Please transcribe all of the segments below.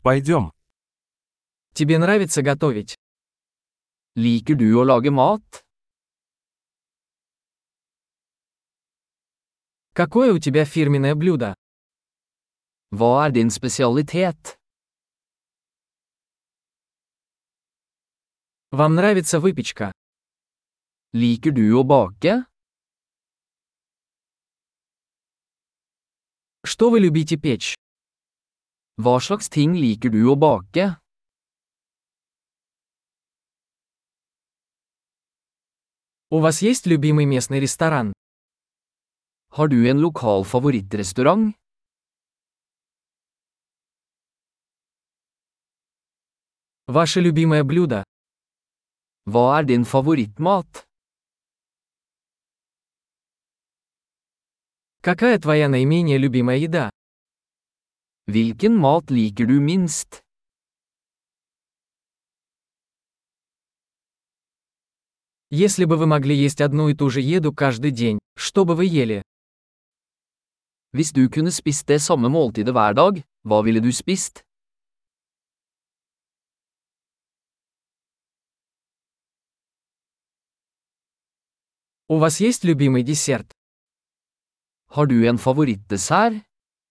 Пойдем. Тебе нравится готовить? Liker du å lage mat? Какое у тебя фирменное блюдо? Hva er din spesialitet? Вам нравится выпечка? Liker du å bake? Что вы любите печь? Hva slags ting liker du å bake? У вас есть любимый местный ресторан? Har du en lokal favorittrestaurant? Ваше любимое блюдо? Hva er din favorittmat? Какая твоя наименее любимая еда? Hvilken mat liker du minst? Если бы вы могли есть одну и ту же еду каждый день, что бы вы ели? Hvis du kunne spist det samme måltidet hver dag, hva ville du spist? У вас есть любимый десерт? Har du en favorittdessert?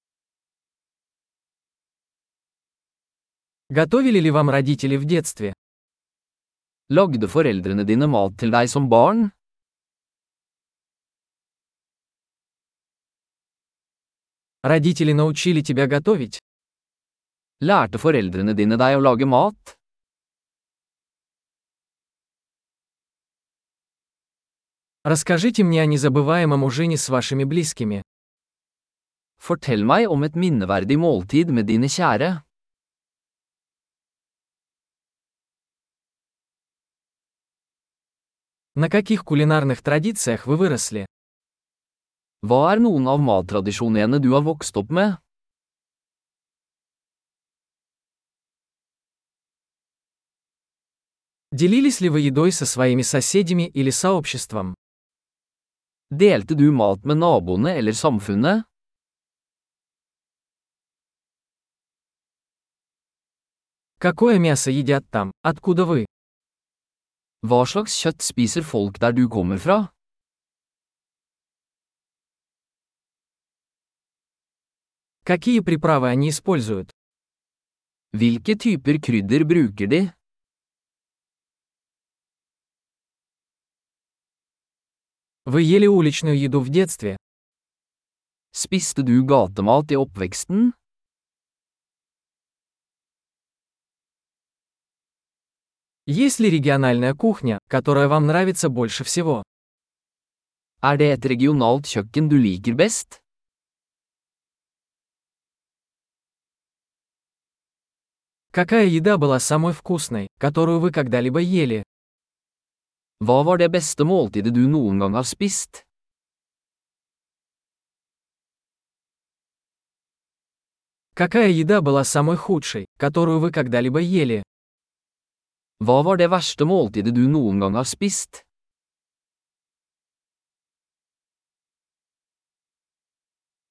Готовили ли вам родители в детстве? Lagde foreldrene dine mat til deg som barn? Родители научили тебя готовить? Lærte foreldrene dine deg å lage mat? Расскажите мне о незабываемом ужине с вашими близкими. Fortell meg om et minneverdig måltid med dine kjære. На каких кулинарных традициях вы выросли? Hva er noen av mattradisjonene du har vokst opp med? Делились ли вы едой со своими соседями или сообществом? Delte du mat med naboene eller samfunnet? Какое мясо едят там, откуда вы? Hva slags kjøtt spiser folk der du kommer fra? Какие приправы они используют? Hvilke typer krydder bruker de? Вы ели уличную еду в детстве? Spiste du gatemat i oppveksten? Есть ли региональная кухня, которая вам нравится больше всего? Er det et regionalt kjøkken du liker best? Какая еда была самой вкусной, которую вы когда-либо ели? Hva var det beste måltidet du noen gang har spist? Какая еда была самой худшей, которую вы когда-либо ели? Hva var det verste måltidet du noen gang har spist?